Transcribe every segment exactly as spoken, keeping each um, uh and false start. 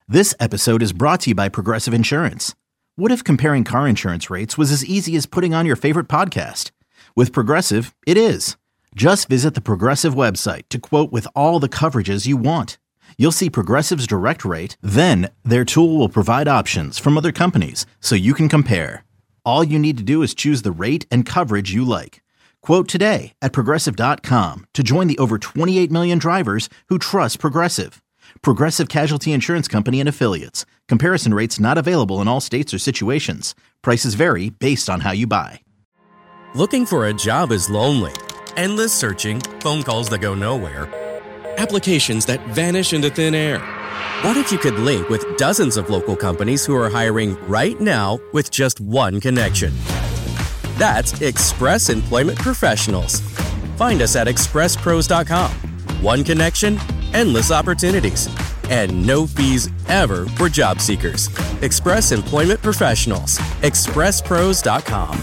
This episode is brought to you by Progressive Insurance. What if comparing car insurance rates was as easy as putting on your favorite podcast? With Progressive, it is. Just visit the Progressive website to quote with all the coverages you want. You'll see Progressive's direct rate, then their tool will provide options from other companies so you can compare. All you need to do is choose the rate and coverage you like. Quote today at progressive dot com to join the over twenty-eight million drivers who trust Progressive. Progressive Casualty Insurance Company and Affiliates. Comparison rates not available in all states or situations. Prices vary based on how you buy. Looking for a job is lonely. Endless searching, phone calls that go nowhere, applications that vanish into thin air. What if you could link with dozens of local companies who are hiring right now with just one connection? That's Express Employment Professionals. Find us at express pros dot com. One connection, endless opportunities, and no fees ever for job seekers. Express Employment Professionals. express pros dot com.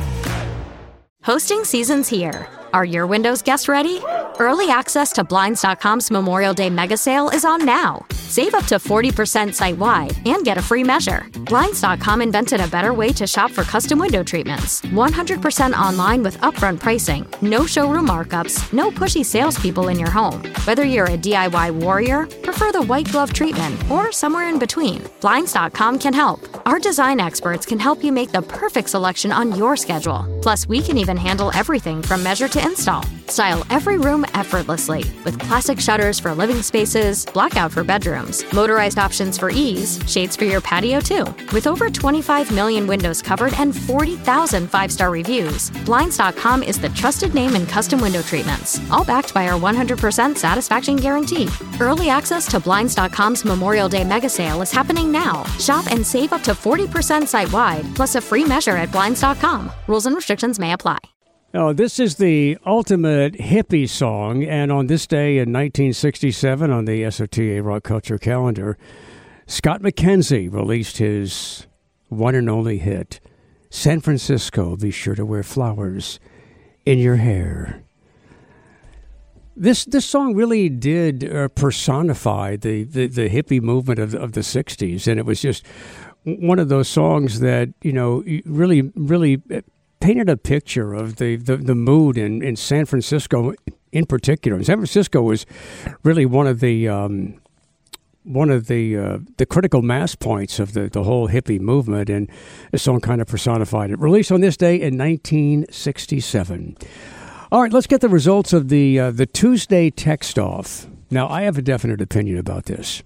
Hosting season's here. Are your windows guests ready? Early access to Blinds dot com's Memorial Day mega sale is on now. Save up to forty percent site-wide and get a free measure. Blinds dot com invented a better way to shop for custom window treatments. one hundred percent online with upfront pricing, no showroom markups, no pushy salespeople in your home. Whether you're a D I Y warrior, prefer the white glove treatment, or somewhere in between, Blinds dot com can help. Our design experts can help you make the perfect selection on your schedule. Plus, we can even handle everything from measure to install. Style every room effortlessly with classic shutters for living spaces, blackout for bedrooms, motorized options for ease, shades for your patio too. With over twenty-five million windows covered and forty thousand five-star reviews, Blinds dot com is the trusted name in custom window treatments, all backed by our one hundred percent satisfaction guarantee. Early access to Blinds dot com's Memorial Day mega sale is happening now. Shop and save up to forty percent site-wide, plus a free measure at Blinds dot com. Rules and restrictions may apply. Oh, this is the ultimate hippie song, and on this day in nineteen sixty-seven, on the S O T A Rock Culture calendar, Scott McKenzie released his one and only hit, San Francisco, Be Sure to Wear Flowers in Your Hair. This this song really did uh, personify the, the, the hippie movement of, of the sixties, and it was just one of those songs that, you know, really, really painted a picture of the, the, the mood in, in San Francisco in particular. San Francisco was really one of the um, one of the uh, the critical mass points of the, the whole hippie movement, and the song kind of personified it. Released on this day in nineteen sixty-seven. All right, let's get the results of the uh, the Tuesday text off. Now, I have a definite opinion about this.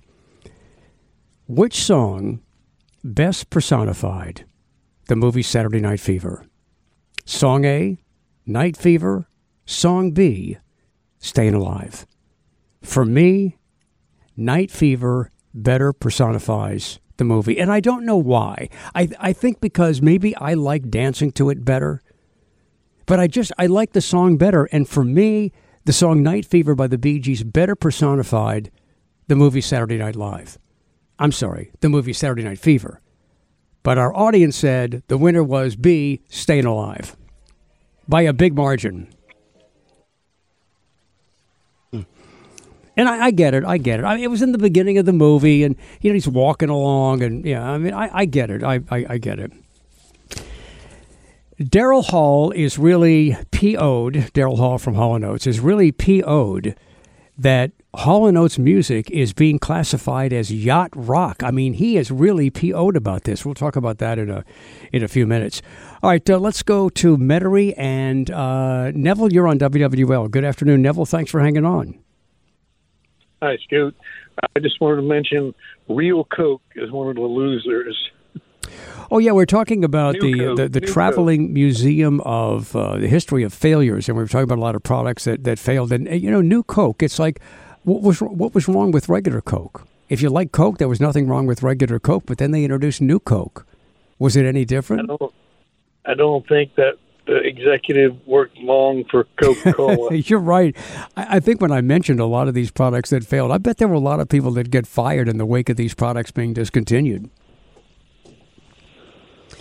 Which song best personified the movie Saturday Night Fever? Song A, Night Fever. Song B, Staying Alive. For me, Night Fever better personifies the movie. And I don't know why. I I think because maybe I like dancing to it better. But I just, I like the song better. And for me, the song Night Fever by the Bee Gees better personified the movie Saturday Night Live. I'm sorry, the movie Saturday Night Fever. But our audience said the winner was B, Staying Alive, by a big margin. Mm. And I, I get it, I get it. I mean, it was in the beginning of the movie, and you know he's walking along, and yeah, I mean, I, I get it, I, I, I get it. Daryl Hall is really P O'd, Daryl Hall from Hall and Oates, is really P O'd that Hall and Oates music is being classified as yacht rock. I mean, he is really P O'd about this. We'll talk about that in a in a few minutes. All right, uh, let's go to Metairie and uh, Neville. You're on W W L. Good afternoon, Neville. Thanks for hanging on. Hi, Scoot. I just wanted to mention Real Coke is one of the losers. Oh, yeah, we're talking about New the, Coke, the the New Traveling Coke. Museum of uh, the History of Failures, and we were talking about a lot of products that, that failed. And, you know, New Coke, it's like, what was what was wrong with regular Coke? If you like Coke, there was nothing wrong with regular Coke, but then they introduced New Coke. Was it any different? I don't, I don't think that the executive worked long for Coca-Cola. You're right. I, I think when I mentioned a lot of these products that failed, I bet there were a lot of people that get fired in the wake of these products being discontinued.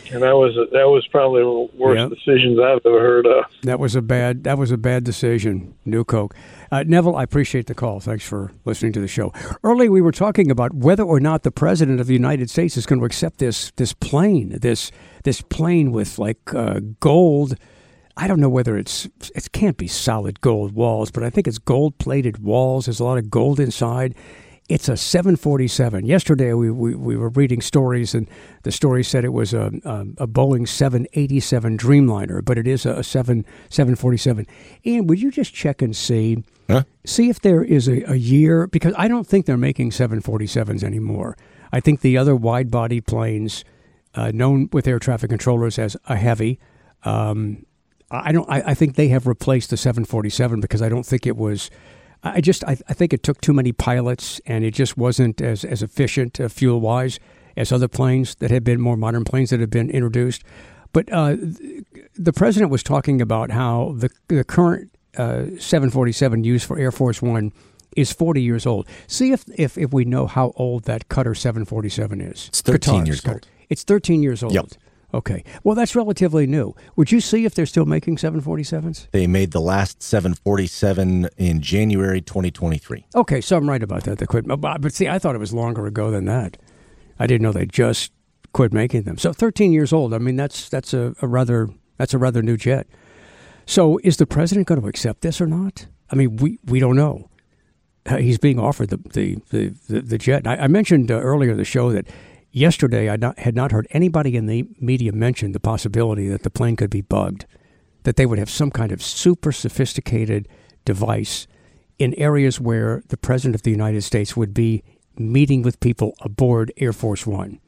And that was that was probably the worst yep. decisions I've ever heard of. That was a bad that was a bad decision. New Coke. Uh, Neville, I appreciate the call. Thanks for listening to the show. Earlier, we were talking about whether or not the president of the United States is going to accept this this plane, this this plane with like uh, gold. I don't know whether it's it can't be solid gold walls, but I think it's gold plated walls. There's a lot of gold inside. It's a seven forty-seven. Yesterday, we, we, we were reading stories, and the story said it was a, a, a Boeing seven eighty-seven Dreamliner, but it is a, a seven forty-seven. Ian, would you just check and see, huh? see if there is a, a year, because I don't think they're making seven forty-sevens anymore. I think the other wide-body planes, uh, known with air traffic controllers as a heavy, um, I don't. I, I think they have replaced the seven forty-seven because I don't think it was... I just I, I think it took too many pilots, and it just wasn't as, as efficient uh, fuel-wise as other planes that had been more modern planes that have been introduced. But uh, the president was talking about how the the current uh, seven forty-seven used for Air Force One is forty years old. See if, if, if we know how old that Qatar seven forty-seven is. It's thirteen Qatar's years Qatar. old. It's thirteen years old. Yep. Okay. Well, that's relatively new. Would you see if they're still making seven forty-sevens? They made the last seven forty-seven in January twenty twenty-three. Okay, so I'm right about that. They quit. But see, I thought it was longer ago than that. I didn't know they just quit making them. So thirteen years old. I mean, that's that's a, a rather that's a rather new jet. So is the president going to accept this or not? I mean, we, we don't know. He's being offered the the the, the, the jet. I, I mentioned uh, earlier in the show that yesterday, I not, had not heard anybody in the media mention the possibility that the plane could be bugged, that they would have some kind of super sophisticated device in areas where the president of the United States would be meeting with people aboard Air Force One.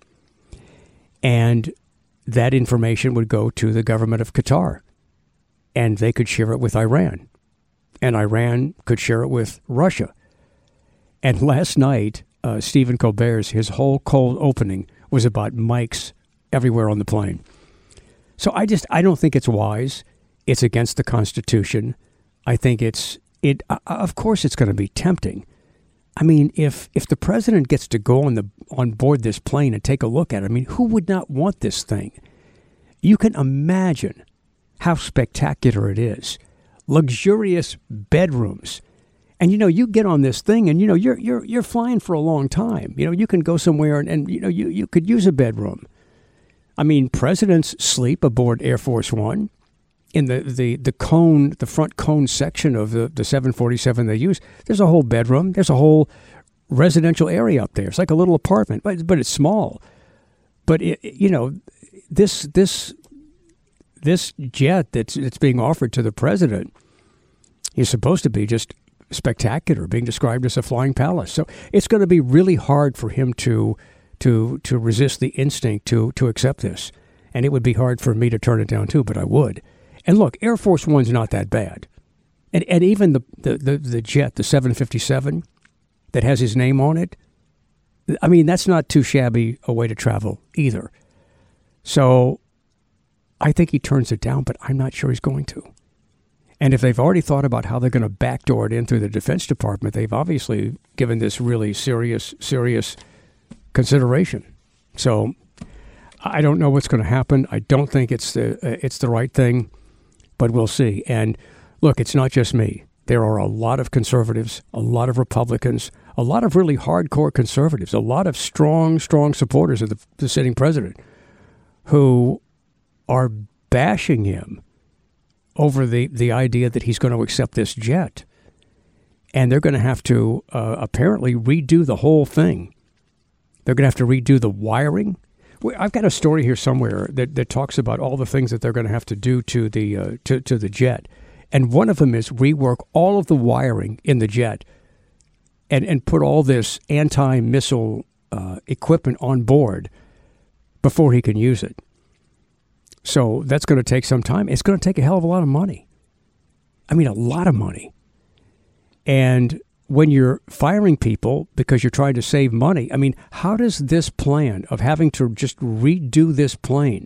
And that information would go to the government of Qatar, and they could share it with Iran, and Iran could share it with Russia. And last night, Uh, Stephen Colbert's, his whole cold opening was about mics everywhere on the plane. So I just, I don't think it's wise. It's against the Constitution. I think it's, it. Uh, of course it's going to be tempting. I mean, if if the president gets to go on the on board this plane and take a look at it, I mean, who would not want this thing? You can imagine how spectacular it is. Luxurious bedrooms. And, you know, you get on this thing and, you know, you're you're you're flying for a long time. You know, you can go somewhere and, and you know, you, you could use a bedroom. I mean, presidents sleep aboard Air Force One in the, the, the cone, the front cone section of the, the seven forty-seven they use. There's a whole bedroom. There's a whole residential area up there. It's like a little apartment, but, but it's small. But, it, you know, this this this jet that's, that's being offered to the president is supposed to be just spectacular, being described as a flying palace. So it's going to be really hard for him to to to resist the instinct to to accept this. And it would be hard for me to turn it down too, but I would. And look, Air Force One's not that bad. And and even the the, the, the jet, the seven fifty-seven that has his name on it, I mean, that's not too shabby a way to travel either. So I think he turns it down, but I'm not sure he's going to. And if they've already thought about how they're going to backdoor it in through the Defense Department, they've obviously given this really serious, serious consideration. So I don't know what's going to happen. I don't think it's the uh, it's the right thing, but we'll see. And look, it's not just me. There are a lot of conservatives, a lot of Republicans, a lot of really hardcore conservatives, a lot of strong, strong supporters of the, the sitting president who are bashing him over the, the idea that he's going to accept this jet. And they're going to have to uh, apparently redo the whole thing. They're going to have to redo the wiring. I've got a story here somewhere that, that talks about all the things that they're going to have to do to the uh, to, to the jet. And one of them is rework all of the wiring in the jet and, and put all this anti-missile uh, equipment on board before he can use it. So that's going to take some time. It's going to take a hell of a lot of money. I mean, a lot of money. And when you're firing people because you're trying to save money, I mean, how does this plan of having to just redo this plane,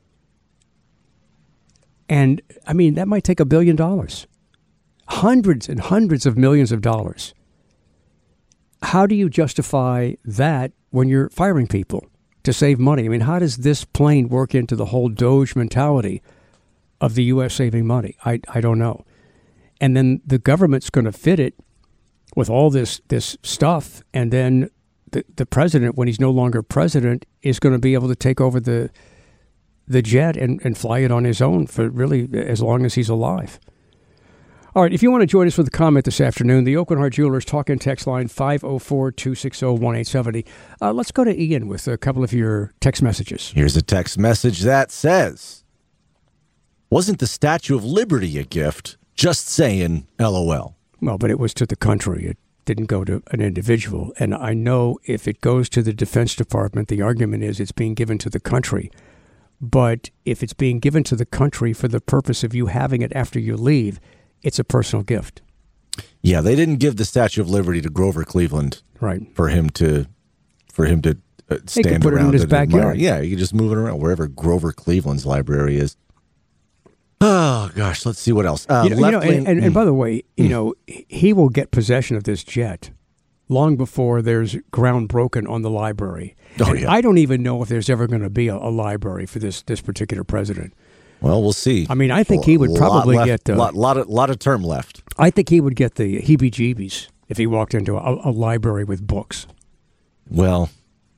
and I mean, that might take a billion dollars, hundreds and hundreds of millions of dollars. How do you justify that when you're firing people to save money. I mean, how does this plane work into the whole Doge mentality of the U S saving money? I, I don't know. And then the government's going to fit it with all this this stuff, and then the the president, when he's no longer president, is going to be able to take over the the jet and, and fly it on his own for really as long as he's alive. All right, if you want to join us with a comment this afternoon, the Aucoin Hart Jewelers talk and text line five oh four, two six oh, one eight seven oh. Uh, let's go to Ian with a couple of your text messages. Here's a text message that says, wasn't the Statue of Liberty a gift? Just saying, LOL. Well, but it was to the country. It didn't go to an individual. And I know if it goes to the Defense Department, the argument is it's being given to the country. But if it's being given to the country for the purpose of you having it after you leave, it's a personal gift. Yeah, they didn't give the Statue of Liberty to Grover Cleveland, right? For him to, for him to uh, stand he could put around it in his and backyard. admire. Yeah, you can just move it around wherever Grover Cleveland's library is. Oh gosh, let's see what else. Uh, you know, you know lane, and, and, mm, and by the way, you mm. know, he will get possession of this jet long before there's ground broken on the library. Oh, and yeah. I don't even know if there's ever going to be a, a library for this this particular president. Well, we'll see. I mean, I think he would probably lot get a uh, lot, lot of lot of term left. I think he would get the heebie-jeebies if he walked into a, a library with books. Well,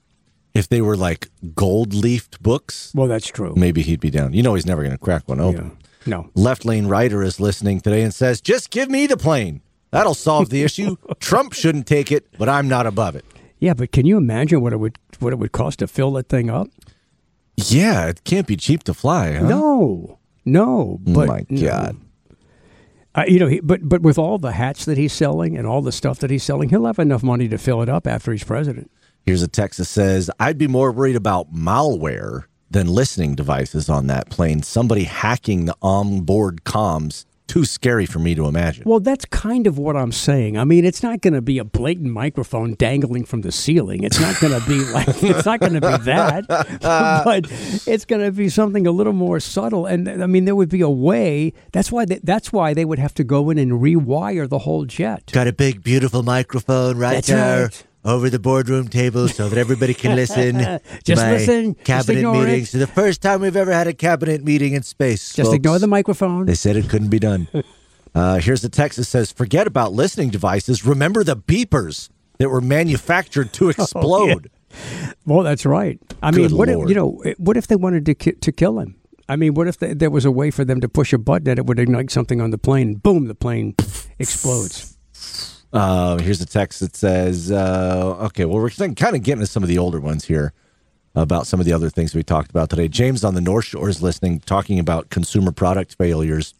if they were like gold-leafed books, well, that's true. Maybe he'd be down. You know, he's never going to crack one open. Yeah. No. Left Lane Rider is listening today and says, "Just give me the plane. That'll solve the issue. Trump shouldn't take it, but I'm not above it." Yeah, but can you imagine what it would what it would cost to fill that thing up? Yeah, it can't be cheap to fly, huh? No, no. But, oh my God. No. Uh, you know, he, but but with all the hats that he's selling and all the stuff that he's selling, he'll have enough money to fill it up after he's president. Here's a text that says, "I'd be more worried about malware than listening devices on that plane. Somebody hacking the onboard comms. Too scary for me to imagine." Well, that's kind of what I'm saying. I mean, it's not going to be a blatant microphone dangling from the ceiling. It's not going to be like, it's not going to be that, but it's going to be something a little more subtle. And I mean, there would be a way. That's why they, that's why they would have to go in and rewire the whole jet. Got a big, beautiful microphone right that's there. Right. Over the boardroom table so that everybody can listen to just my listen, cabinet just meetings. So the first time we've ever had a cabinet meeting in space. Just folks. Ignore the microphone. They said it couldn't be done. uh, here's the text that says, "Forget about listening devices. Remember the beepers that were manufactured to explode." Oh, yeah. Well, that's right. I Good mean, what Lord. if, you know, what if they wanted to ki- to kill him? I mean, what if they, there was a way for them to push a button and it would ignite something on the plane? Boom, the plane explodes. Uh, here's a text that says, uh, okay, well, we're kind of getting to some of the older ones here about some of the other things we talked about today. James on the North Shore is listening, talking about consumer product failures.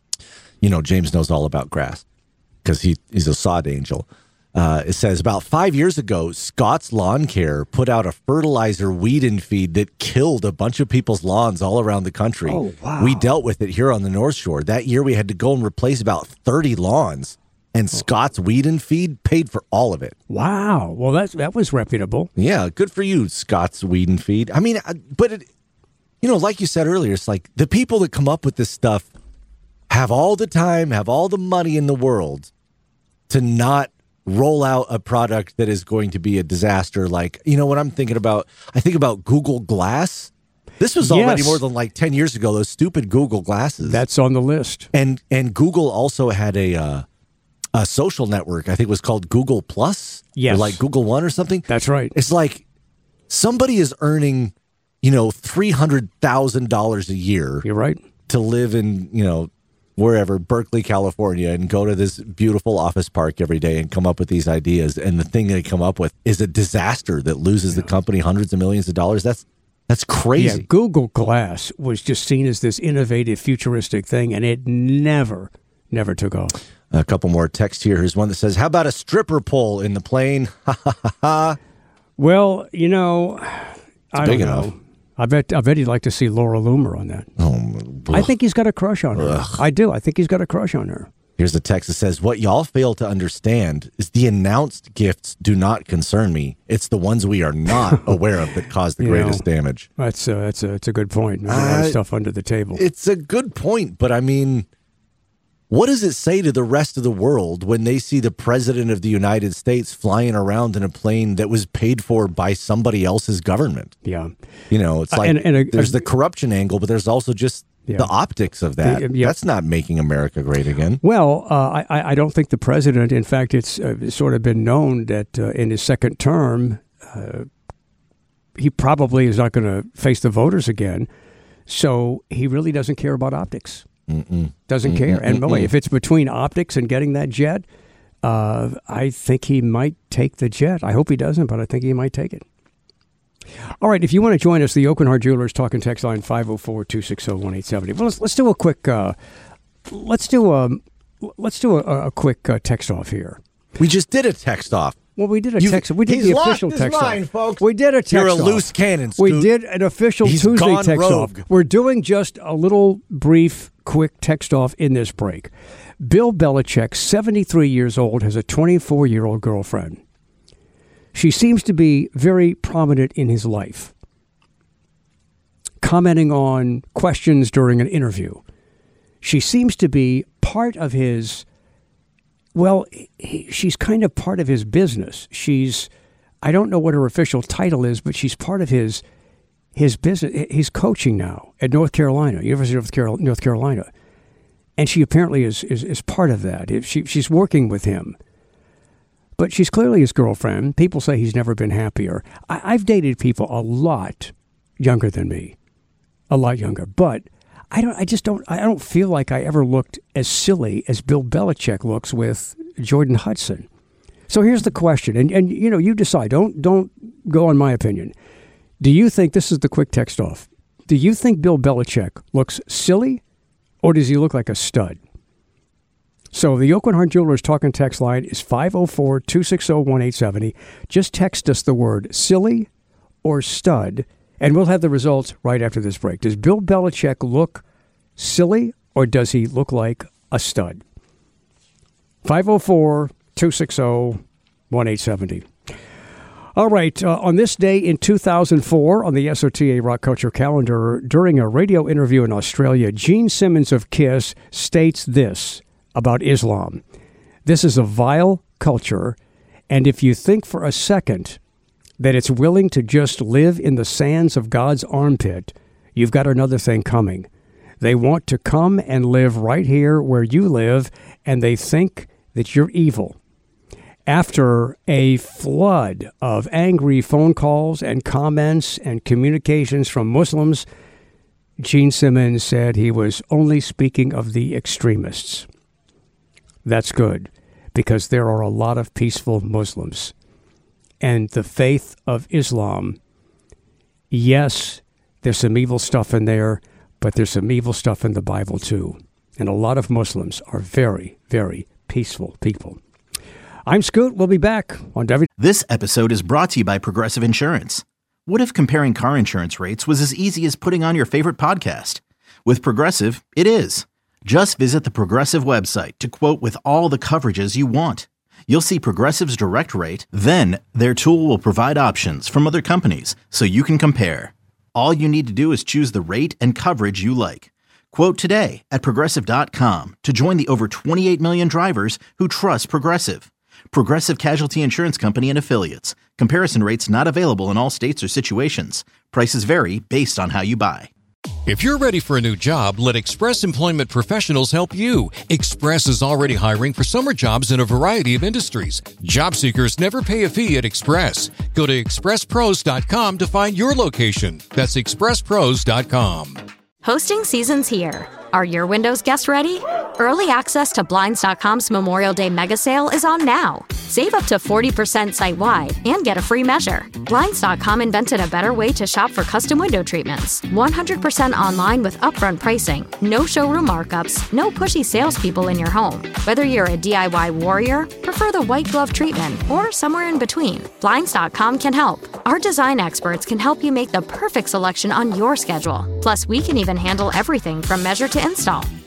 You know, James knows all about grass because he, he's a sod angel. Uh, it says, about five years ago, Scott's Lawn Care put out a fertilizer weed and feed that killed a bunch of people's lawns all around the country. Oh, wow. We dealt with it here on the North Shore. That year, we had to go and replace about thirty lawns. And Scott's Weed and Feed paid for all of it. Wow. Well, that's, that was reputable. Yeah, good for you, Scott's Weed and Feed. I mean, but, it, you know, like you said earlier, it's like the people that come up with this stuff have all the time, have all the money in the world to not roll out a product that is going to be a disaster. Like, you know, what I'm thinking about, I think about Google Glass. This was already yes. more than like ten years ago, those stupid Google Glasses. That's on the list. And, and Google also had a... Uh, A social network, I think it was called Google Plus. Yes. Or like Google One or something. That's right. It's like somebody is earning, you know, three hundred thousand dollars a year. You're right. To live in, you know, wherever, Berkeley, California, and go to this beautiful office park every day and come up with these ideas. And the thing they come up with is a disaster that loses yeah. the company hundreds of millions of dollars. That's That's crazy. Yeah, Google Glass was just seen as this innovative, futuristic thing, and it never, never took off. A couple more texts here. Here's one that says, "How about a stripper pole in the plane?" Ha ha ha ha. Well, you know, it's I big don't enough. know. I bet I bet he'd like to see Laura Loomer on that. Oh, I think he's got a crush on her. Ugh. I do. I think he's got a crush on her. Here's the text that says, "What y'all fail to understand is the announced gifts do not concern me. It's the ones we are not aware of that cause the You greatest know, damage." That's a, that's a, that's a good point. There's a lot of Uh, stuff under the table. It's a good point, but I mean, What does it say to the rest of the world when they see the president of the United States flying around in a plane that was paid for by somebody else's government? Yeah. You know, it's like uh, and, and a, there's a, the corruption angle, but there's also just yeah. the optics of that. Uh, yeah. That's not making America great again. Well, uh, I, I don't think the president, in fact, it's uh, sort of been known that uh, in his second term, uh, he probably is not going to face the voters again. So he really doesn't care about optics. Mm-mm. Doesn't Mm-mm. care. And boy, if it's between optics and getting that jet, uh, I think he might take the jet. I hope he doesn't, but I think he might take it. All right, if you want to join us, the Aucoin Hart Jewelers talking text line five oh four, two six oh, one eight seven oh. Well, let's, let's do a quick uh, let's do a let's do a, a quick uh, text off here. We just did a text off. Well, we did a You've, text. We did the official text line, off. Folks. We did a text You're a off. loose cannon, Scoot. We did an official He's Tuesday gone text rogue. off. We're doing just a little brief, quick text off in this break. Bill Belichick, seventy-three years old, has a twenty-four-year-old girlfriend. She seems to be very prominent in his life, commenting on questions during an interview. She seems to be part of his, well, he, she's kind of part of his business. She's, I don't know what her official title is, but she's part of his his business. He's coaching now at North Carolina, University of North Carolina. And she apparently is, is, is part of that. She, she's working with him. But she's clearly his girlfriend. People say he's never been happier. I, I've dated people a lot younger than me. A lot younger. But I don't I just don't I don't feel like I ever looked as silly as Bill Belichick looks with Jordan Hudson. So here's the question, and, and you know, you decide. Don't don't go on my opinion. Do you think, this is the quick text off, do you think Bill Belichick looks silly, or does he look like a stud? So the Aucoin Hart Jewelers talking text line is five oh four, two six oh, one eight seven oh. Just text us the word silly or stud, and we'll have the results right after this break. Does Bill Belichick look silly, or does he look like a stud? five oh four, two six oh, one eight seven oh. All right. Uh, on this day in two thousand four, on the S O T A Rock Culture calendar, during a radio interview in Australia, Gene Simmons of KISS states this about Islam. This is a vile culture, and if you think for a second that it's willing to just live in the sands of God's armpit, you've got another thing coming. They want to come and live right here where you live, and they think that you're evil. After a flood of angry phone calls and comments and communications from Muslims, Gene Simmons said he was only speaking of the extremists. That's good, because there are a lot of peaceful Muslims. And the faith of Islam, yes, there's some evil stuff in there, but there's some evil stuff in the Bible too. And a lot of Muslims are very, very peaceful people. I'm Scoot. We'll be back on W. This episode is brought to you by Progressive Insurance. What if comparing car insurance rates was as easy as putting on your favorite podcast? With Progressive, it is. Just visit the Progressive website to quote with all the coverages you want. You'll see Progressive's direct rate, then their tool will provide options from other companies so you can compare. All you need to do is choose the rate and coverage you like. Quote today at Progressive dot com to join the over twenty-eight million drivers who trust Progressive. Progressive Casualty Insurance Company and Affiliates. Comparison rates not available in all states or situations. Prices vary based on how you buy. If you're ready for a new job, let Express Employment Professionals help you. Express is already hiring for summer jobs in a variety of industries. Job seekers never pay a fee at Express. Go to express pros dot com to find your location. That's express pros dot com. Hosting season's here. Are your windows guest ready? Early access to Blinds dot com's Memorial Day mega sale is on now. Save up to forty percent site-wide and get a free measure. Blinds dot com invented a better way to shop for custom window treatments. one hundred percent online with upfront pricing, no showroom markups, no pushy salespeople in your home. Whether you're a D I Y warrior, prefer the white glove treatment, or somewhere in between, Blinds dot com can help. Our design experts can help you make the perfect selection on your schedule. Plus, we can even handle everything from measure to install.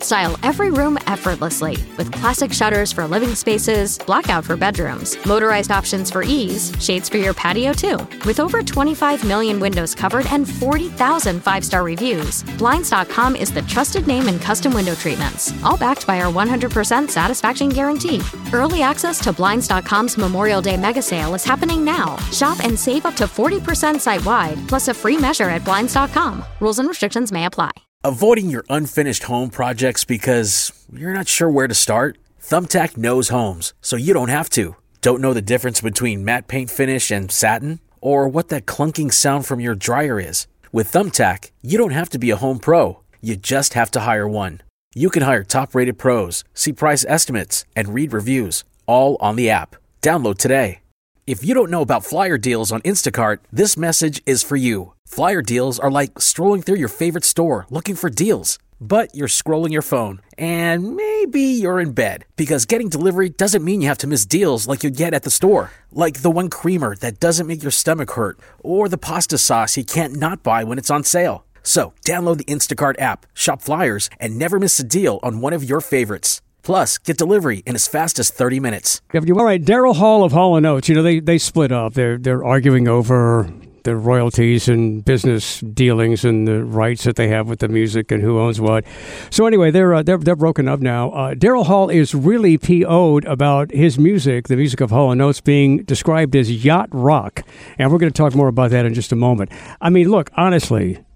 Style every room effortlessly with classic shutters for living spaces, blackout for bedrooms, motorized options for ease, shades for your patio too. With over twenty-five million windows covered and forty thousand five-star reviews, Blinds dot com is the trusted name in custom window treatments, all backed by our one hundred percent satisfaction guarantee. Early access to Blinds dot com's Memorial Day mega sale is happening now. Shop and save up to forty percent site-wide, plus a free measure at Blinds dot com. Rules and restrictions may apply. Avoiding your unfinished home projects because you're not sure where to start? Thumbtack knows homes, so you don't have to. Don't know the difference between matte paint finish and satin? Or what that clunking sound from your dryer is? With Thumbtack, you don't have to be a home pro. You just have to hire one. You can hire top-rated pros, see price estimates, and read reviews, all on the app. Download today. If you don't know about flyer deals on Instacart, this message is for you. Flyer deals are like strolling through your favorite store looking for deals. But you're scrolling your phone, and maybe you're in bed, because getting delivery doesn't mean you have to miss deals like you get at the store. Like the one creamer that doesn't make your stomach hurt, or the pasta sauce you can't not buy when it's on sale. So download the Instacart app, shop flyers, and never miss a deal on one of your favorites. Plus, get delivery in as fast as thirty minutes. All right, Daryl Hall of Hall and Oates, you know, they, they split up. They're, they're arguing over the royalties and business dealings and the rights that they have with the music and who owns what. So anyway, they're uh, they're, they're broken up now. Uh, Daryl Hall is really P O'd about his music, the music of Hall and Oates, being described as yacht rock. And we're going to talk more about that in just a moment. I mean, look, honestly,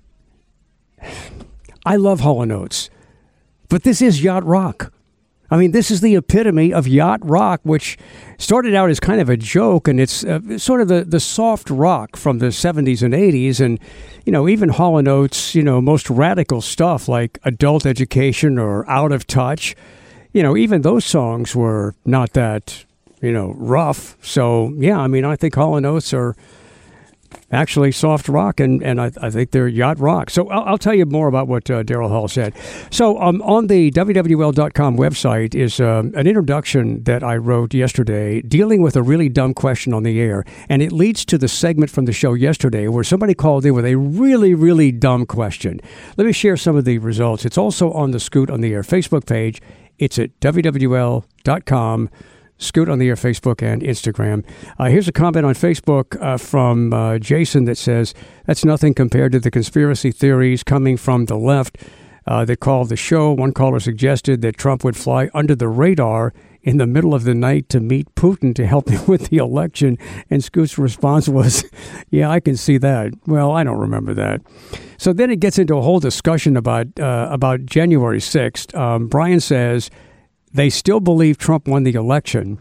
I love Hall and Oates, but this is yacht rock. I mean, this is the epitome of yacht rock, which started out as kind of a joke, and it's uh, sort of the, the soft rock from the seventies and eighties, and, you know, even Hall and Oates, you know, most radical stuff like Adult Education or Out of Touch, you know, even those songs were not that, you know, rough. So, yeah, I mean, I think Hall and Oates are actually soft rock, and, and I, I think they're yacht rock. So I'll, I'll tell you more about what uh, Daryl Hall said. So um, on the W W L dot com website is um, an introduction that I wrote yesterday dealing with a really dumb question on the air, and it leads to the segment from the show yesterday where somebody called in with a really, really dumb question. Let me share some of the results. It's also on the Scoot on the Air Facebook page. It's at W W L dot com. Scoot on the Air Facebook and Instagram. Uh, here's a comment on Facebook uh, from uh, Jason that says, that's nothing compared to the conspiracy theories coming from the left uh, that called the show. One caller suggested that Trump would fly under the radar in the middle of the night to meet Putin to help him with the election. And Scoot's response was, yeah, I can see that. Well, I don't remember that. So then it gets into a whole discussion about, uh, about January sixth. Um, Brian says, they still believe Trump won the election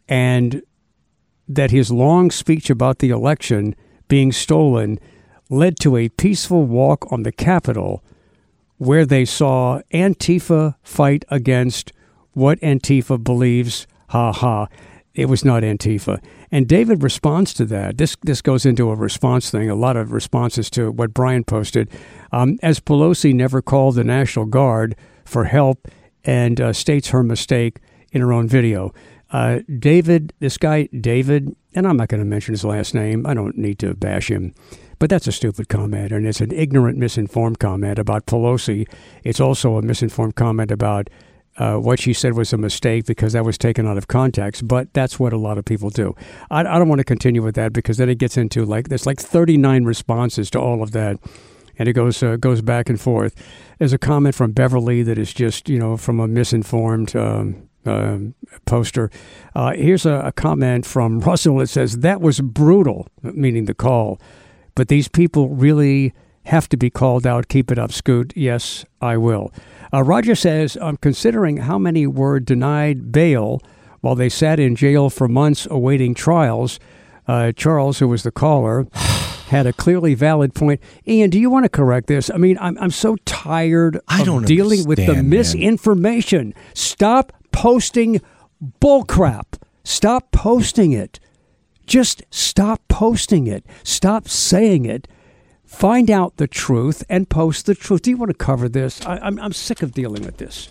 and that his long speech about the election being stolen led to a peaceful walk on the Capitol where they saw Antifa fight against what Antifa believes. Ha ha. It was not Antifa. And David responds to that. This this goes into a response thing, a lot of responses to what Brian posted. Um, as Pelosi never called the National Guard for help and uh, states her mistake in her own video. Uh, David, this guy, David, and I'm not going to mention his last name. I don't need to bash him. But that's a stupid comment, and it's an ignorant, misinformed comment about Pelosi. It's also a misinformed comment about uh, what she said was a mistake because that was taken out of context. But that's what a lot of people do. I, I don't want to continue with that because then it gets into like, there's like thirty-nine responses to all of that. And it goes uh, goes back and forth. There's a comment from Beverly that is just, you know, from a misinformed um, uh, poster. Uh, here's a, a comment from Russell that says, that was brutal, meaning the call. But these people really have to be called out. Keep it up, Scoot. Yes, I will. Uh, Roger says, I'm considering how many were denied bail while they sat in jail for months awaiting trials. Uh, Charles, who was the caller, had a clearly valid point. Ian, do you want to correct this? I mean, I'm I'm so tired I of don't dealing with the misinformation. Man. Stop posting bullcrap. Stop posting it. Just stop posting it. Stop saying it. Find out the truth and post the truth. Do you want to cover this? I, I'm I'm sick of dealing with this.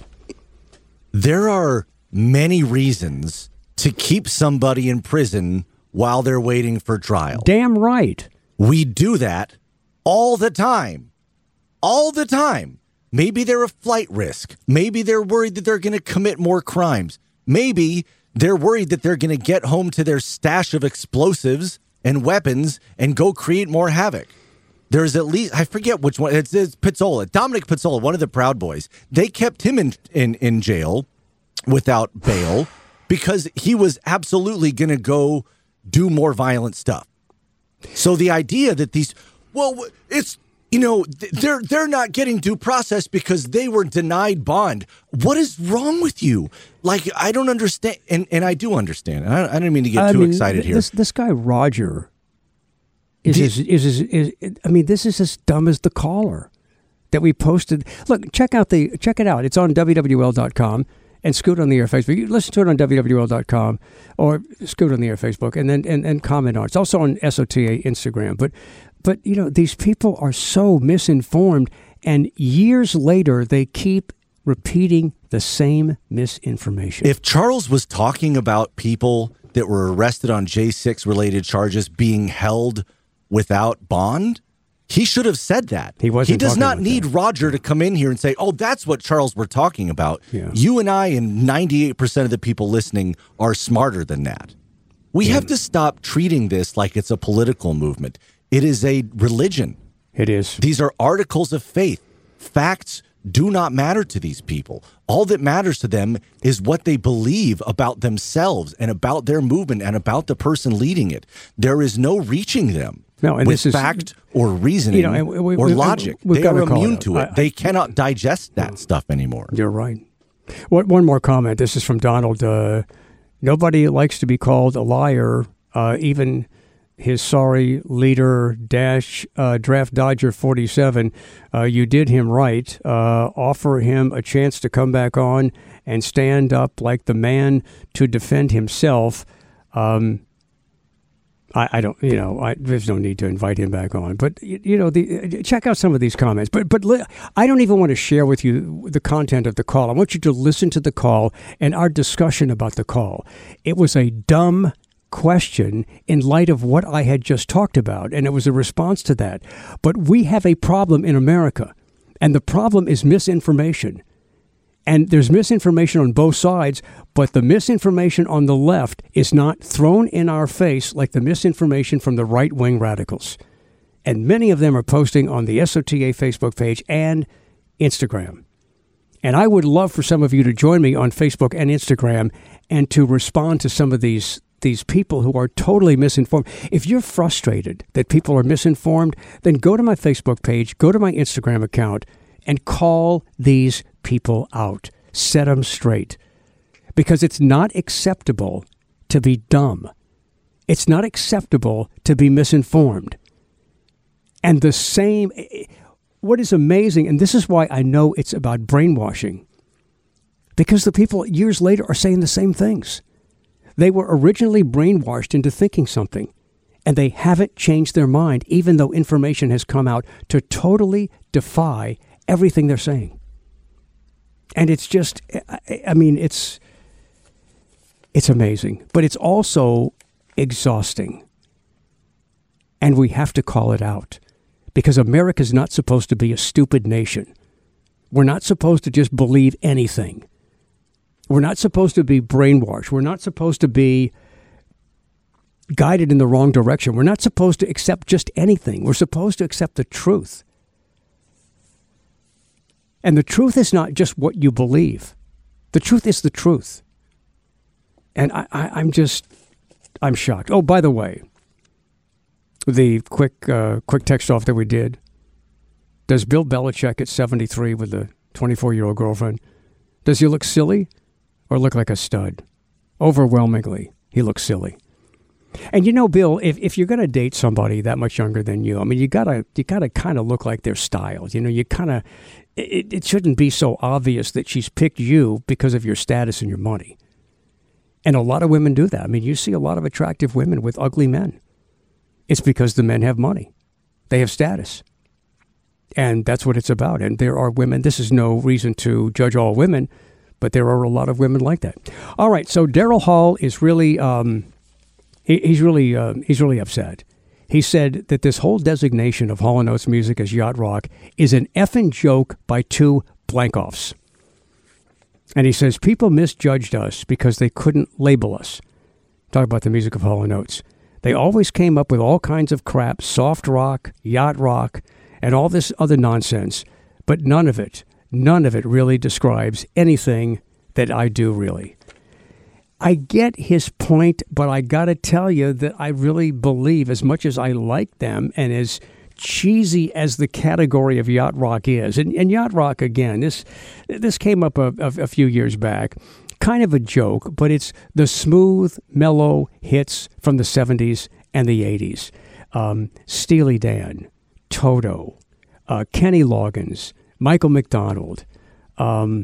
There are many reasons to keep somebody in prison while they're waiting for trial. Damn right. We do that all the time. All the time. Maybe they're a flight risk. Maybe they're worried that they're going to commit more crimes. Maybe they're worried that they're going to get home to their stash of explosives and weapons and go create more havoc. There's at least, I forget which one, it's, it's Pizzola, Dominic Pizzola, one of the Proud Boys. They kept him in, in, in jail without bail because he was absolutely going to go do more violent stuff. So the idea that these, well, it's, you know, they're they're not getting due process because they were denied bond. What is wrong with you? Like, I don't understand, and, and I do understand. I don't, I don't mean to get I too mean, excited here. This this guy Roger is The- is, is, is, is is I mean, this is as dumb as the caller that we posted. Look, check out the check it out. It's on W W L dot com and Scoot on the Air Facebook. You listen to it on W W L dot com or Scoot on the Air Facebook, and then and, and comment on it. It's also on S O T A Instagram. But but you know, these people are so misinformed, and years later they keep repeating the same misinformation. If Charles was talking about people that were arrested on J six related charges being held without bond, he should have said that. He wasn't He does talking not about need that. Roger to come in here and say, oh, that's what Charles we're talking about. Yeah. You and I and ninety-eight percent of the people listening are smarter than that. We have to stop treating this like it's a political movement. It is a religion. It is. These are articles of faith. Facts do not matter to these people. All that matters to them is what they believe about themselves and about their movement and about the person leading it. There is no reaching them No, and with this is- fact or reasoning You know, and we- we- or we- logic. we've They gotta are call it immune out. to it. I- they cannot digest that stuff anymore. You're right. What, one more comment. This is from Donald. Uh, nobody likes to be called a liar, uh, even his sorry leader, Dash uh, Draft Dodger forty-seven. Uh, you did him right. Uh, offer him a chance to come back on and stand up like the man to defend himself. Um, I, I don't, you know, I, there's no need to invite him back on. But, you, you know, the, check out some of these comments. But but li- I don't even want to share with you the content of the call. I want you to listen to the call and our discussion about the call. It was a dumb question in light of what I had just talked about, and it was a response to that. But we have a problem in America, and the problem is misinformation. And there's misinformation on both sides, but the misinformation on the left is not thrown in our face like the misinformation from the right-wing radicals. And many of them are posting on the S O T A Facebook page and Instagram. And I would love for some of you to join me on Facebook and Instagram and to respond to some of these these people who are totally misinformed. If you're frustrated that people are misinformed, then go to my Facebook page, go to my Instagram account, and call these people out. Set them straight. Because it's not acceptable to be dumb. It's not acceptable to be misinformed. And the same, what is amazing, and this is why I know it's about brainwashing, because the people years later are saying the same things. They were originally brainwashed into thinking something, and they haven't changed their mind, even though information has come out to totally defy everything they're saying. And it's just, I, I mean, it's it's amazing, but it's also exhausting. And we have to call it out, because America's not supposed to be a stupid nation. We're not supposed to just believe anything. We're not supposed to be brainwashed. We're not supposed to be guided in the wrong direction. We're not supposed to accept just anything. We're supposed to accept the truth. And the truth is not just what you believe. The truth is the truth. And I, I, I'm just, I'm shocked. Oh, by the way, the quick uh, quick text off that we did. Does Bill Belichick at seventy-three with a twenty-four-year-old girlfriend, does he look silly or look like a stud? Overwhelmingly, he looks silly. And you know, Bill, if, if you're going to date somebody that much younger than you, I mean, you gotta you gotta kind of look like their style. You know, you kind of it, it shouldn't be so obvious that she's picked you because of your status and your money. And a lot of women do that. I mean, you see a lot of attractive women with ugly men. It's because the men have money, they have status, and that's what it's about. And there are women. This is no reason to judge all women, but there are a lot of women like that. All right, so Daryl Hall is really. Um, He, he's really uh, he's really upset. He said that this whole designation of Hall and Oates music as yacht rock is an effing joke by two blank-offs. And he says people misjudged us because they couldn't label us. Talk about the music of Hall and Oates. They always came up with all kinds of crap, soft rock, yacht rock, and all this other nonsense. But none of it, none of it really describes anything that I do really. I get his point, but I got to tell you that I really believe, as much as I like them and as cheesy as the category of yacht rock is, and, and yacht rock, again, this this came up a, a, a few years back, kind of a joke, but it's the smooth, mellow hits from the seventies and the eighties. Um, Steely Dan, Toto, uh, Kenny Loggins, Michael McDonald, um,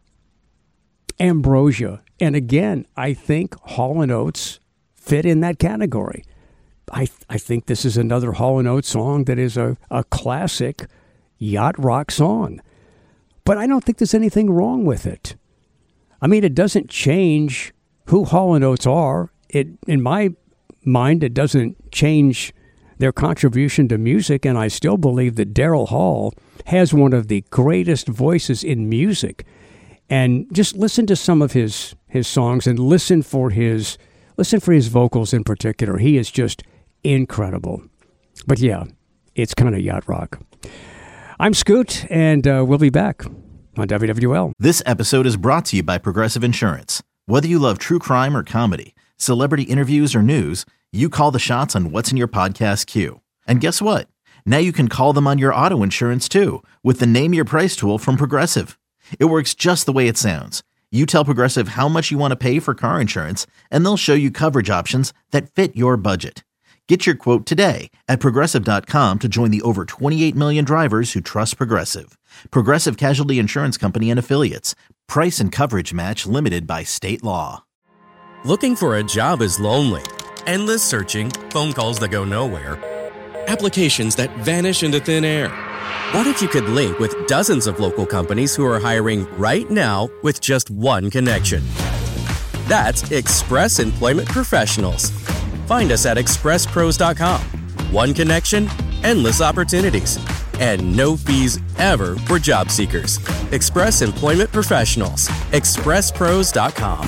Ambrosia. And again, I think Hall and Oates fit in that category. I I think this is another Hall and Oates song that is a, a classic yacht rock song. But I don't think there's anything wrong with it. I mean, it doesn't change who Hall and Oates are. It, in my mind, it doesn't change their contribution to music, and I still believe that Daryl Hall has one of the greatest voices in music. And just listen to some of his his songs and listen for his listen for his vocals in particular. He is just incredible. But yeah, it's kind of yacht rock. I'm Scoot, and uh, we'll be back on W W L. This episode is brought to you by Progressive Insurance. Whether you love true crime or comedy, celebrity interviews or news, you call the shots on what's in your podcast queue. And guess what? Now you can call them on your auto insurance too with the Name Your Price tool from Progressive. It works just the way it sounds. You tell Progressive how much you want to pay for car insurance, and they'll show you coverage options that fit your budget. Get your quote today at Progressive dot com to join the over twenty-eight million drivers who trust Progressive. Progressive Casualty Insurance Company and Affiliates. Price and coverage match limited by state law. Looking for a job is lonely. Endless searching, phone calls that go nowhere, applications that vanish into thin air. What if you could link with dozens of local companies who are hiring right now with just one connection? That's Express Employment Professionals. Find us at express pros dot com. One connection, endless opportunities, and no fees ever for job seekers. Express Employment Professionals. express pros dot com.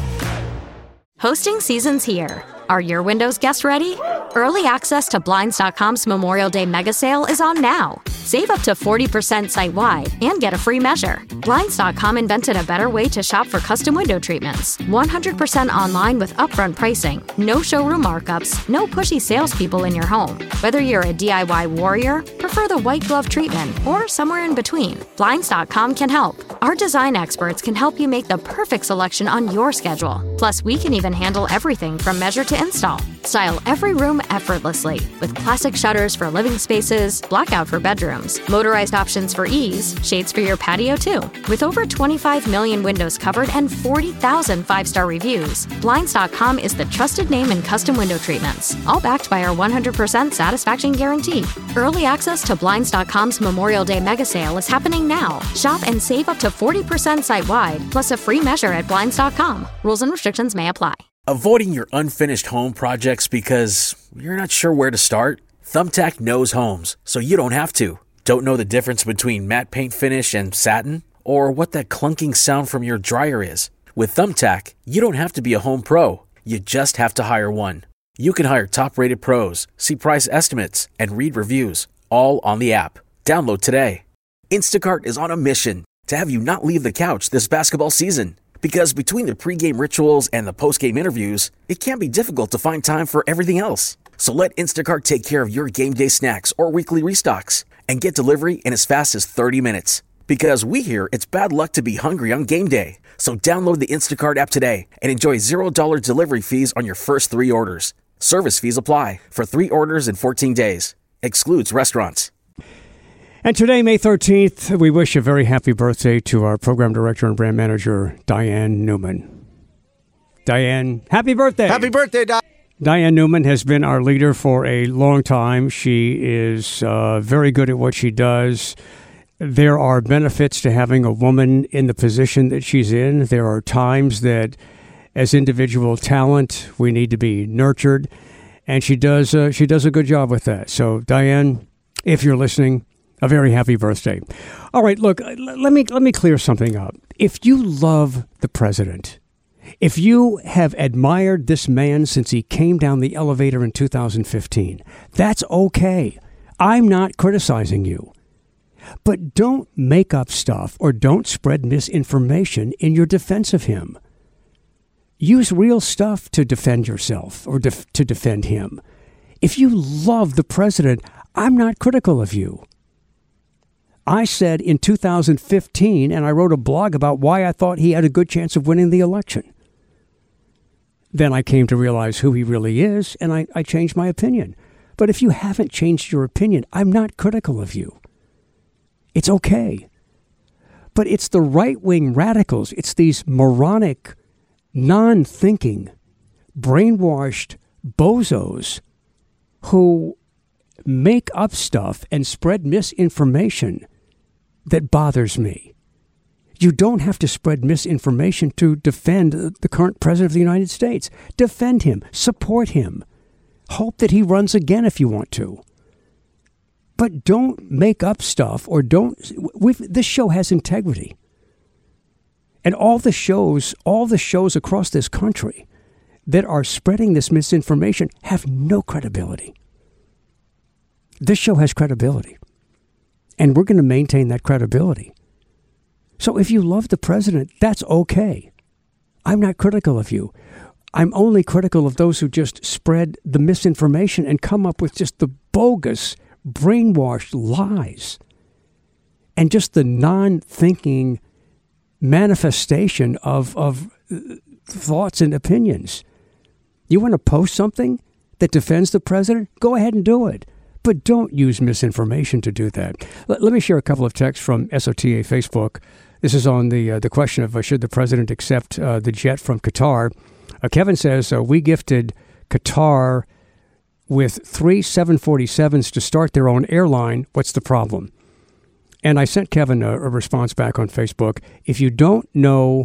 Hosting season's here. Are your windows guests ready? Early access to Blinds dot com's Memorial Day mega sale is on now. Save up to forty percent site-wide and get a free measure. Blinds dot com invented a better way to shop for custom window treatments. one hundred percent online with upfront pricing, no showroom markups, no pushy salespeople in your home. Whether you're a D I Y warrior, prefer the white glove treatment, or somewhere in between, Blinds dot com can help. Our design experts can help you make the perfect selection on your schedule. Plus, we can even handle everything from measure to install. Style every room effortlessly with classic shutters for living spaces, blackout for bedrooms, motorized options for ease, shades for your patio too. With over twenty-five million windows covered and forty thousand five-star reviews, Blinds dot com is the trusted name in custom window treatments, all backed by our one hundred percent satisfaction guarantee. Early access to Blinds dot com's Memorial Day mega sale is happening now. Shop and save up to forty percent site-wide, plus a free measure at Blinds dot com. Rules and restrictions may apply. Avoiding your unfinished home projects because you're not sure where to start? Thumbtack knows homes, so you don't have to. Don't know the difference between matte paint finish and satin? Or what that clunking sound from your dryer is? With Thumbtack, you don't have to be a home pro. You just have to hire one. You can hire top-rated pros, see price estimates, and read reviews, all on the app. Download today. Instacart is on a mission to have you not leave the couch this basketball season. Because between the pregame rituals and the postgame interviews, it can be difficult to find time for everything else. So let Instacart take care of your game day snacks or weekly restocks and get delivery in as fast as thirty minutes. Because we hear it's bad luck to be hungry on game day. So download the Instacart app today and enjoy zero dollars delivery fees on your first three orders. Service fees apply for three orders in fourteen days. Excludes restaurants. And today, May thirteenth, we wish a very happy birthday to our program director and brand manager, Diane Newman. Diane, happy birthday. Happy birthday, Diane. Diane Newman has been our leader for a long time. She is uh, very good at what she does. There are benefits to having a woman in the position that she's in. There are times that, as individual talent, we need to be nurtured. and she does uh, she does a good job with that. So, Diane, if you're listening, a very happy birthday. All right, look, let me let me clear something up. If you love the president, if you have admired this man since he came down the elevator in two thousand fifteen, that's okay. I'm not criticizing you. But don't make up stuff or don't spread misinformation in your defense of him. Use real stuff to defend yourself or def- to defend him. If you love the president, I'm not critical of you. I said in two thousand fifteen, and I wrote a blog about why I thought he had a good chance of winning the election. Then I came to realize who he really is, and I, I changed my opinion. But if you haven't changed your opinion, I'm not critical of you. It's okay. But it's the right-wing radicals, it's these moronic, non-thinking, brainwashed bozos who make up stuff and spread misinformation that bothers me. You don't have to spread misinformation to defend the current president of the United States. Defend him. Support him. Hope that he runs again if you want to. But don't make up stuff or don't... We've, this show has integrity. And all the shows, all the shows across this country that are spreading this misinformation have no credibility. This show has credibility. And we're going to maintain that credibility. So if you love the president, that's okay. I'm not critical of you. I'm only critical of those who just spread the misinformation and come up with just the bogus, brainwashed lies. And just the non-thinking manifestation of, of thoughts and opinions. You want to post something that defends the president? Go ahead and do it. But don't use misinformation to do that. Let, let me share a couple of texts from S O T A Facebook. This is on the uh, the question of uh, should the president accept uh, the jet from Qatar. Uh, Kevin says, uh, we gifted Qatar with three seven forty-sevens to start their own airline. What's the problem? And I sent Kevin a, a response back on Facebook. If you don't know,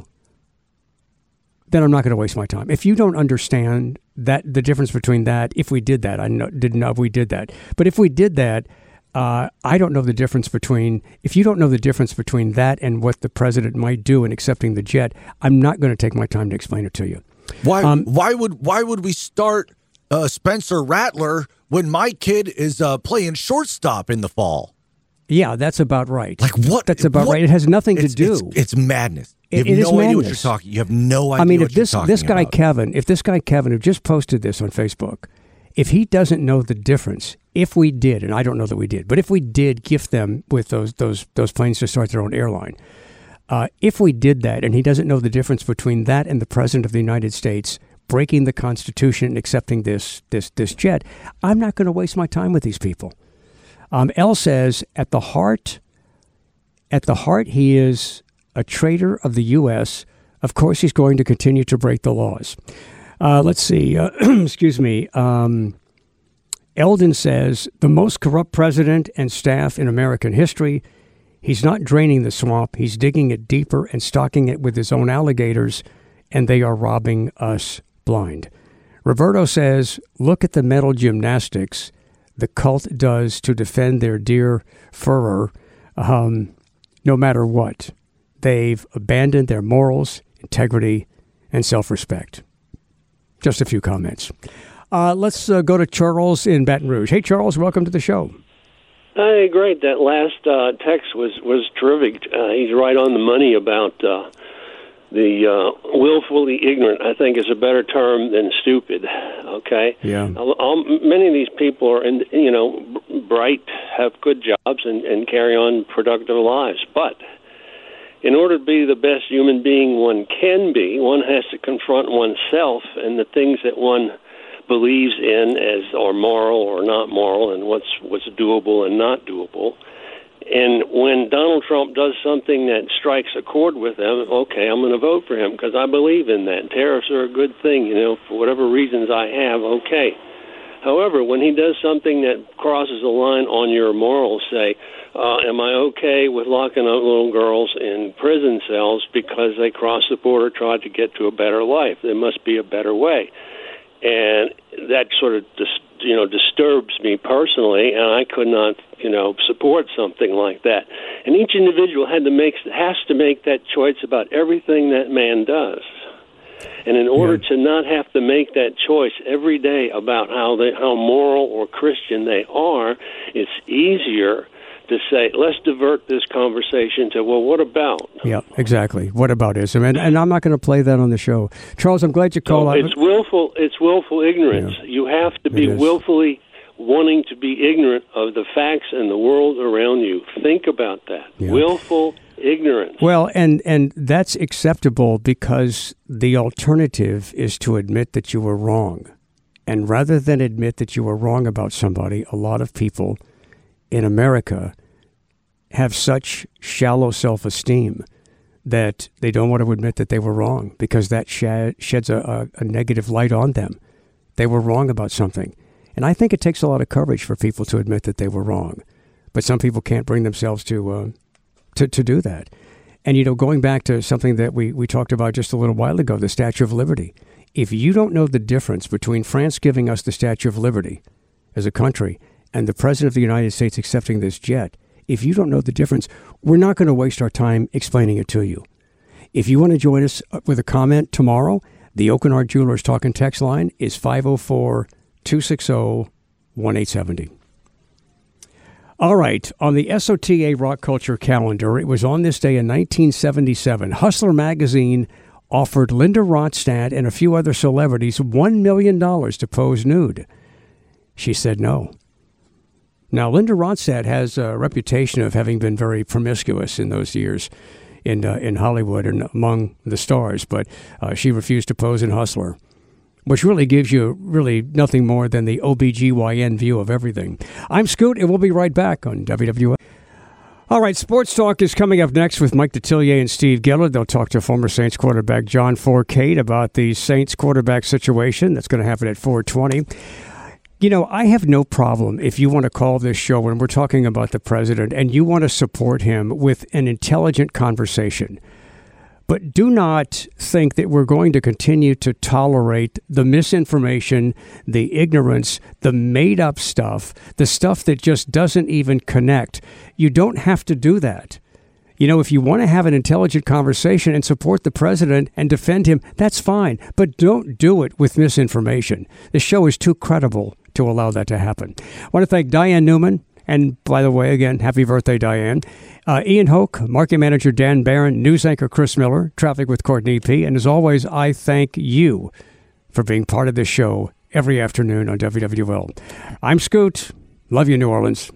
then I'm not going to waste my time. If you don't understand that the difference between that, if we did that, I know, didn't know if we did that. But if we did that, uh, I don't know the difference between, if you don't know the difference between that and what the president might do in accepting the jet, I'm not going to take my time to explain it to you. Why Um, Why would why would we start uh, Spencer Rattler when my kid is uh, playing shortstop in the fall? Yeah, that's about right. Like what? That's about what? right. It has nothing it's, to do. It's, it's madness. You It- have it no is idea what you're madness. talking. You have no idea. I mean, what if this you're this talking guy about. Kevin, if this guy Kevin who just posted this on Facebook, if he doesn't know the difference, if we did, and I don't know that we did, but if we did gift them with those those those planes to start their own airline, uh, if we did that, and he doesn't know the difference between that and the president of the United States breaking the Constitution and accepting this this this jet, I'm not going to waste my time with these people. Um, L says at the heart, at the heart, he is a traitor of the U S. Of course, he's going to continue to break the laws. Uh, let's see. Uh, excuse me. Um, Eldon says, the most corrupt president and staff in American history. He's not draining the swamp. He's digging it deeper and stocking it with his own alligators, and they are robbing us blind. Roberto says, look at the mental gymnastics the cult does to defend their dear Führer, um, no matter what. They've abandoned their morals, integrity, and self-respect. Just a few comments. Uh, let's uh, go to Charles in Baton Rouge. Hey, Charles, welcome to the show. Hey, great. That last uh, text was, was terrific. Uh, he's right on the money about uh, the uh, willfully ignorant, I think, is a better term than stupid, okay? Yeah. All, all, many of these people are, in, you know, bright, have good jobs, and, and carry on productive lives. But in order to be the best human being one can be, one has to confront oneself and the things that one believes in as are moral or not moral, and what's what's doable and not doable. And when Donald Trump does something that strikes a chord with them, okay, I'm going to vote for him because I believe in that. Tariffs are a good thing, you know, for whatever reasons I have, okay. However, when he does something that crosses a line on your morals, say, uh, am I okay with locking up little girls in prison cells because they crossed the border, tried to get to a better life? There must be a better way. and that sort of dis- you know disturbs me personally, and I could not you know support something like that. And each individual had to make has to make that choice about everything that man does. And in order yeah. to not have to make that choice every day about how they, how moral or Christian they are, it's easier to say, let's divert this conversation to, well, what about? Yeah, exactly. What about ism? And, and I'm not going to play that on the show. Charles, I'm glad you called. No, it's willful. It's willful ignorance. Yeah. You have to be willfully wanting to be ignorant of the facts and the world around you. Think about that. Yeah. Willful ignorance. Well, and, and that's acceptable because the alternative is to admit that you were wrong. And rather than admit that you were wrong about somebody, a lot of people in America have such shallow self-esteem that they don't want to admit that they were wrong because that sh- sheds a, a, a negative light on them. They were wrong about something. And I think it takes a lot of courage for people to admit that they were wrong. But some people can't bring themselves to uh, to, to do that. And, you know, going back to something that we, we talked about just a little while ago, the Statue of Liberty. If you don't know the difference between France giving us the Statue of Liberty as a country and the President of the United States accepting this jet, if you don't know the difference, we're not going to waste our time explaining it to you. If you want to join us with a comment tomorrow, the Oakenard Jewelers Talking Text line is five oh four, two six oh, one eight seven oh. All right, on the S O T A Rock Culture calendar, it was on this day in nineteen seventy-seven. Hustler magazine offered Linda Ronstadt and a few other celebrities one million dollars to pose nude. She said no. Now, Linda Ronstadt has a reputation of having been very promiscuous in those years in uh, in Hollywood and among the stars, but uh, she refused to pose in Hustler, which really gives you really nothing more than the O B G Y N view of everything. I'm Scoot, and we'll be right back on W W L. All right, Sports Talk is coming up next with Mike Detillier and Steve Gillard. They'll talk to former Saints quarterback John Fourcade about the Saints quarterback situation. That's going to happen at four twenty. You know, I have no problem if you want to call this show when we're talking about the president and you want to support him with an intelligent conversation. But do not think that we're going to continue to tolerate the misinformation, the ignorance, the made-up stuff, the stuff that just doesn't even connect. You don't have to do that. You know, if you want to have an intelligent conversation and support the president and defend him, that's fine. But don't do it with misinformation. The show is too credible to allow that to happen. I want to thank Diane Newman. And by the way, again, happy birthday, Diane. Uh, Ian Hoke, market manager Dan Barron, news anchor Chris Miller, traffic with Courtney P. And as always, I thank you for being part of this show every afternoon on W W L. I'm Scoot. Love you, New Orleans.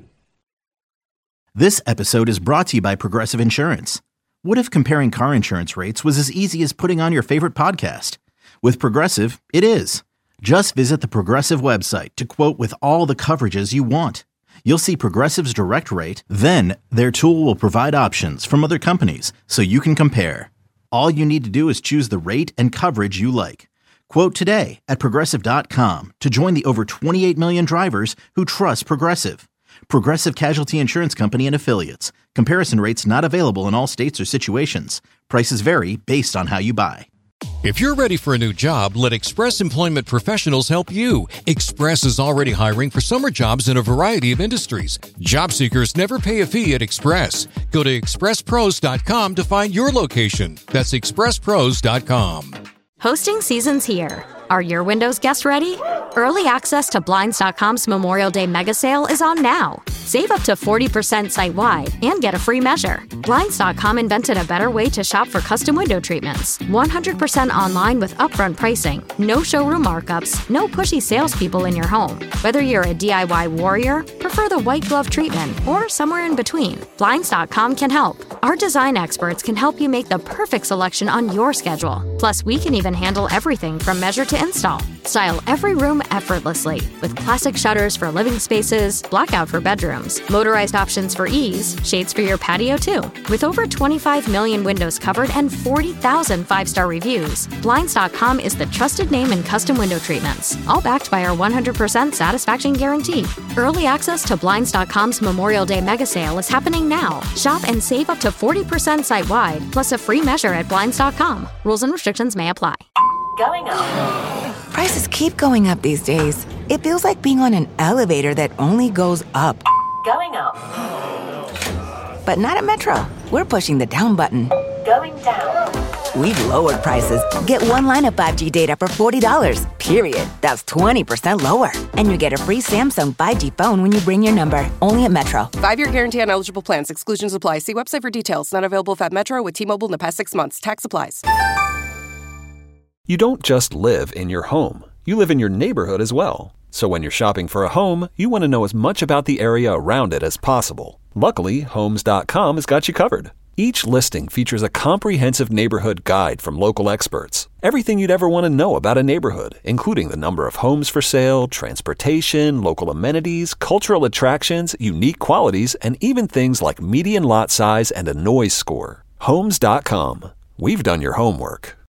This episode is brought to you by Progressive Insurance. What if comparing car insurance rates was as easy as putting on your favorite podcast? With Progressive, it is. Just visit the Progressive website to quote with all the coverages you want. You'll see Progressive's direct rate, then their tool will provide options from other companies so you can compare. All you need to do is choose the rate and coverage you like. Quote today at Progressive dot com to join the over twenty-eight million drivers who trust Progressive. Progressive Casualty Insurance Company and Affiliates. Comparison rates not available in all states or situations. Prices vary based on how you buy. If you're ready for a new job, let Express Employment Professionals help you. Express is already hiring for summer jobs in a variety of industries. Job seekers never pay a fee at Express. Go to express pros dot com to find your location. That's express pros dot com. Hosting season's here. Are your windows guest ready? Early access to Blinds dot com's Memorial Day mega sale is on now. Save up to forty percent site-wide and get a free measure. Blinds dot com invented a better way to shop for custom window treatments. one hundred percent online with upfront pricing, no showroom markups, no pushy salespeople in your home. Whether you're a D I Y warrior, prefer the white glove treatment, or somewhere in between, Blinds dot com can help. Our design experts can help you make the perfect selection on your schedule. Plus, we can even handle everything from measure to install. Style every room effortlessly with classic shutters for living spaces, blackout for bedrooms, motorized options for ease, shades for your patio too. With over twenty-five million windows covered and forty thousand five-star reviews, Blinds dot com is the trusted name in custom window treatments, all backed by our one hundred percent satisfaction guarantee. Early access to Blinds dot com's Memorial Day mega sale is happening now. Shop and save up to forty percent site-wide, plus a free measure at Blinds dot com. Rules and restrictions may apply. Going on. Prices keep going up these days. It feels like being on an elevator that only goes up. Going up. But not at Metro. We're pushing the down button. Going down. We've lowered prices. Get one line of five G data for forty dollars, period. That's twenty percent lower. And you get a free Samsung five G phone when you bring your number. Only at Metro. Five-year guarantee on eligible plans. Exclusions apply. See website for details. Not available at Metro with T-Mobile in the past six months. Tax applies. You don't just live in your home. You live in your neighborhood as well. So when you're shopping for a home, you want to know as much about the area around it as possible. Luckily, Homes dot com has got you covered. Each listing features a comprehensive neighborhood guide from local experts. Everything you'd ever want to know about a neighborhood, including the number of homes for sale, transportation, local amenities, cultural attractions, unique qualities, and even things like median lot size and a noise score. Homes dot com. We've done your homework.